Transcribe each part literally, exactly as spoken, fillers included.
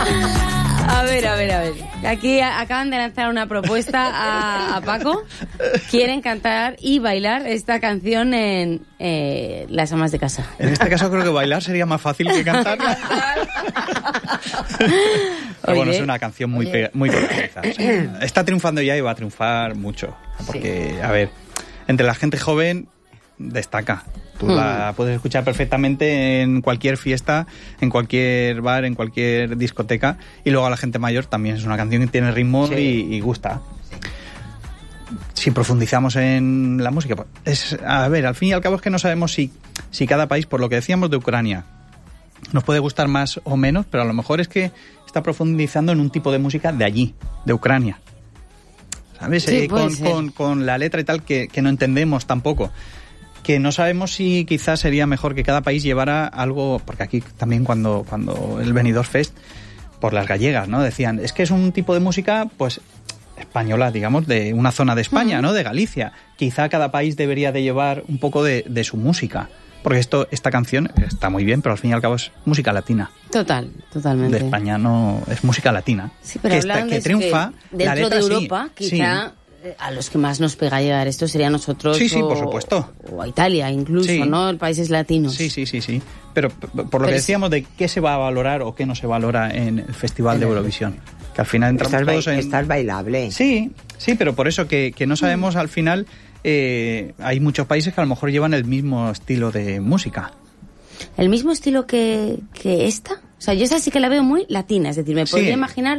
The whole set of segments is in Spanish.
A ver, a ver, a ver. Aquí acaban de lanzar una propuesta a, a Paco. Quieren cantar y bailar esta canción en eh, Las amas de casa. En este caso creo que bailar sería más fácil que cantar. Pero bueno, es una canción muy, pega, muy pegadiza. O sea, está triunfando ya y va a triunfar mucho. Porque, sí. a ver, entre la gente joven destaca. Tú hmm. la puedes escuchar perfectamente en cualquier fiesta, en cualquier bar, en cualquier discoteca. Y luego a la gente mayor también es una canción que tiene ritmo sí. y, y gusta. Sí. Si profundizamos en la música, pues es, a ver, al fin y al cabo es que no sabemos si, si cada país, por lo que decíamos de Ucrania, nos puede gustar más o menos, pero a lo mejor es que está profundizando en un tipo de música de allí, de Ucrania. ¿Sabes? Sí, eh, con, con, con la letra y tal que, que no entendemos tampoco. Que no sabemos si quizás sería mejor que cada país llevara algo, porque aquí también cuando, cuando el Benidorm Fest, por las gallegas, ¿no? Decían, es que es un tipo de música, pues, española, digamos, de una zona de España, ¿no? De Galicia. Quizá cada país debería de llevar un poco de, de su música. Porque esto, esta canción está muy bien, pero al fin y al cabo es música latina. Total, totalmente. De España no, es música latina. Sí, pero que, está, que triunfa. Que dentro la letra, de Europa, sí, quizá... Sí. A los que más nos pega llegar esto sería a nosotros sí, sí, o, por supuesto. o a Italia incluso, sí. ¿no? En países latinos. Sí, sí, sí, sí. Pero por lo Pero que decíamos de qué se va a valorar o qué no se valora en el Festival de Eurovisión. Que al final entramos estás todos en... Estás bailable. Sí, sí, pero por eso que, que no sabemos al final... Eh, hay muchos países que a lo mejor llevan el mismo estilo de música. ¿El mismo estilo que, que esta? O sea, yo esa sí que la veo muy latina. Es decir, me podría sí. imaginar...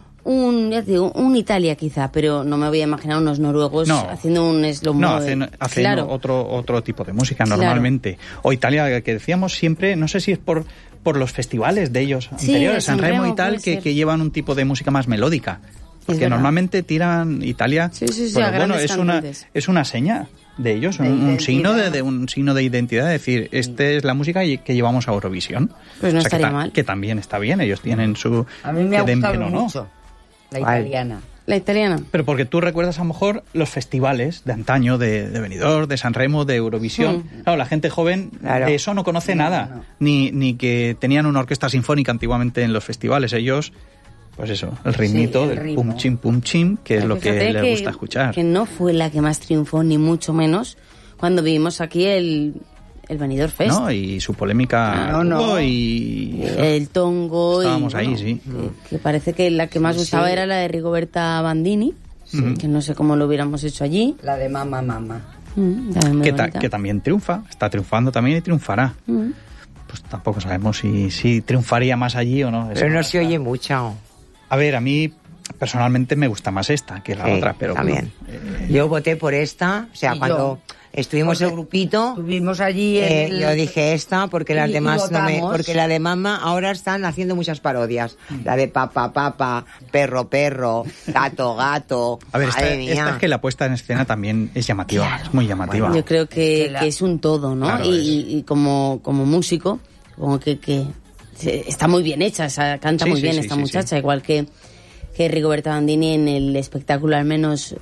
Un, ya te digo, un Italia quizá, pero no me voy a imaginar unos noruegos no, haciendo un slow mo. No, hacen, hacen claro. otro, otro tipo de música normalmente. Claro. O Italia, que decíamos siempre, no sé si es por, por los festivales de ellos sí, anteriores, San Remo y tal, que, ser. que llevan un tipo de música más melódica. Porque normalmente tiran Italia, sí, sí, sí, bueno, bueno es, una, es una seña de ellos, de un, un signo de, de un signo de identidad, es decir, esta es la música que llevamos a Eurovisión. Pues no o sea, estaría que, mal. Que también está bien, ellos tienen su... A mí me ha gustado no, mucho. La italiana. La italiana. Pero porque tú recuerdas a lo mejor los festivales de antaño, de, de Benidorm, de San Remo, de Eurovisión. Mm. Claro, la gente joven claro. de eso no conoce no, nada. No. Ni, ni que tenían una orquesta sinfónica antiguamente en los festivales. Ellos, pues eso, el ritmito sí, el del ritmo. Pum chim pum chim, que es lo que les que, gusta escuchar. Que no fue la que más triunfó, ni mucho menos, cuando vivimos aquí el... El Benidorm Fest. No, y su polémica. No, no. Y... El tongo. Estábamos y, ahí, bueno, sí. Que, que parece que la que más sí, gustaba sí. era la de Rigoberta Bandini, sí. que no sé cómo lo hubiéramos hecho allí. La de Mamma Mamma. Mm, que, ta, que también triunfa, está triunfando también y triunfará. Mm. Pues tampoco sabemos si, si triunfaría más allí o no. Pero no se oye mucho. A ver, a mí... Personalmente me gusta más esta que la sí, otra, pero... También. Eh, yo voté por esta, o sea, cuando yo, estuvimos el grupito... Estuvimos allí... Eh, el... Yo dije esta, porque las y, demás y no me... Porque la de Mamma ahora están haciendo muchas parodias. Mm. La de Papa Papa, Perro Perro, Gato Gato... A ver, esta, esta es que la puesta en escena también es llamativa, claro. es muy llamativa. Bueno, yo creo que, es que, la... que es un todo, ¿no? Claro, y, y como, como músico, como que, que está muy bien hecha, o sea, canta sí, muy sí, bien sí, esta sí, muchacha, sí. igual que... que Rigoberta Bandini en el espectáculo al menos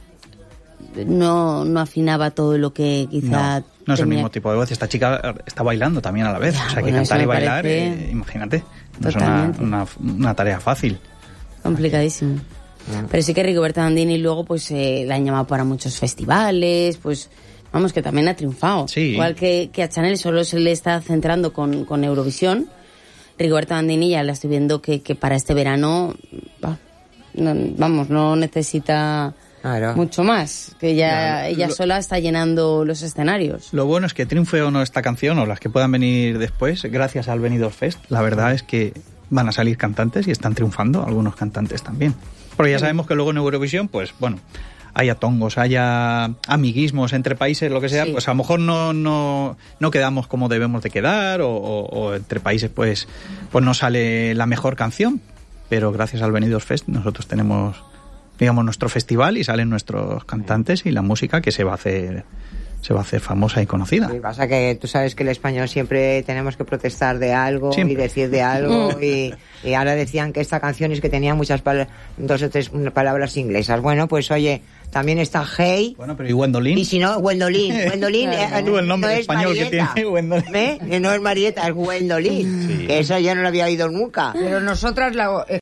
no, no afinaba todo lo que quizá... No, no es tenía. El mismo tipo de voz. Esta chica está bailando también a la vez. Ya, o sea, bueno, que cantar y bailar, parece... eh, imagínate, no Totalmente. es una, una, una tarea fácil. Complicadísimo. Yeah. Pero sí que Rigoberta Bandini luego pues eh, la han llamado para muchos festivales, pues vamos, que también ha triunfado. Sí. Igual que, que a Chanel solo se le está centrando con, con Eurovisión, Rigoberta Bandini ya la estoy viendo que, que para este verano... Bah, No, vamos, no necesita claro. mucho más, que ya claro. ella lo, sola está llenando los escenarios. Lo bueno es que triunfe o no esta canción o las que puedan venir después, gracias al Benidorm Fest, la verdad es que van a salir cantantes y están triunfando algunos cantantes también. Porque ya sabemos que luego en Eurovisión, pues bueno, haya tongos, haya amiguismos entre países, lo que sea, sí. pues a lo mejor no, no, no quedamos como debemos de quedar o, o, o entre países pues, pues no sale la mejor canción. Pero gracias al Benidorm Fest nosotros tenemos, digamos, nuestro festival y salen nuestros cantantes y la música que se va a hacer se va a hacer famosa y conocida. Sí, pasa que tú sabes que el español siempre tenemos que protestar de algo siempre. y decir de algo y, y ahora decían que esta canción es que tenía muchas palabras, dos o tres palabras inglesas. Bueno, pues oye, también está Hey. Bueno, pero ¿y Gwendolyn? Y si no, Gwendolyn. Gwendolyn claro. eh, Tú el nombre no español es que tiene Gwendolyn. ¿Eh? No es Marieta, es Gwendolyn. Sí. Que eso yo no lo había oído nunca. Pero nosotras la...